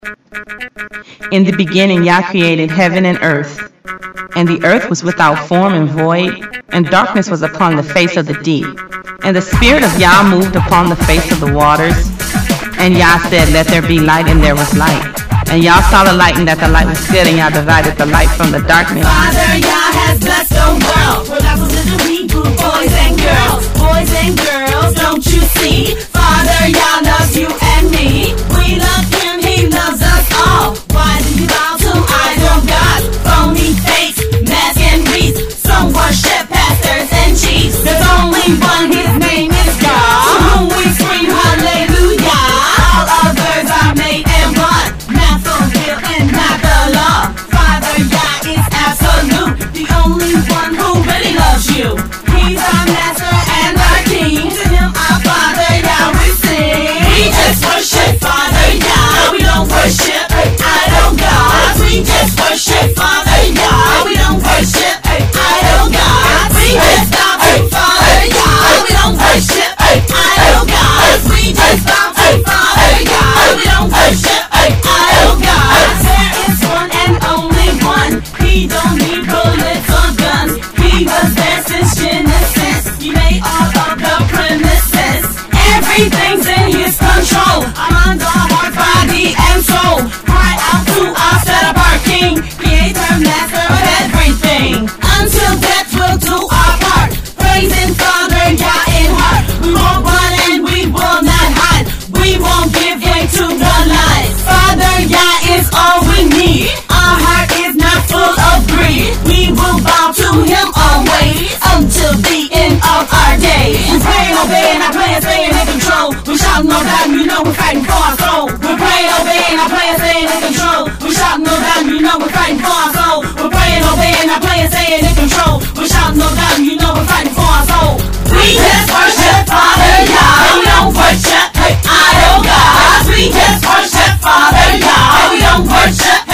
In the beginning, Yah created heaven and earth. And the earth was without form and void, and darkness was upon the face of the deep. And the Spirit of Yah moved upon the face of the waters. And Yah said, "Let there be light," and there was light. And Yah saw the light, and that the light was good, and Yah divided the light from the darkness. Father, Yah has blessed the world. We're not supposed to be good boys and girls. Boys and girls, don't you see? Father, Yah loves you and me. We love Him, He loves us all. Why do you bow to idol gods? Phony fakes, mask and wreaths. Some worship pastors and chiefs. There's only one, His name is God. To whom we scream hallelujah. All others are made and one. Not the will and not the law. Father, Yah is absolute. The only one who really loves you. He's our master and our king. To Him our Father, Yah we sing. We just worship Father, Yah. We don't worship idol gods. We just worship Father, Yah. We don't worship idol gods. We just bow to Father, Yah. We don't worship idol gods. We just bow to Father, Yah. We don't worship idol gods. There is one and only one. He don't need bullets or guns. He was there since Genesis. He made all of the premises. Everything's in His control. Our minds, our heart, body, and soul. Cry out to our set-apart King, Creator, Master of everything. Until death will do our part. Praising Father, Yah in heart. We won't run and we will not hide. We won't give way to the lies. Father, Yah is all we need. Our heart is not full of greed. We will bow to Him always until the end of our days. We pray and obey and our plans staying in control. We shout no doubt, you know we're fighting for our soul. We pray and obey and our plans staying in control. We shout no doubt, you know we're fighting for our soul. We pray and obey and our plans staying in control. We shout no doubt, you know we're fighting for our soul. We just worship Father, Yah. We don't worship idol gods. We just worship Father, Yah. We don't worship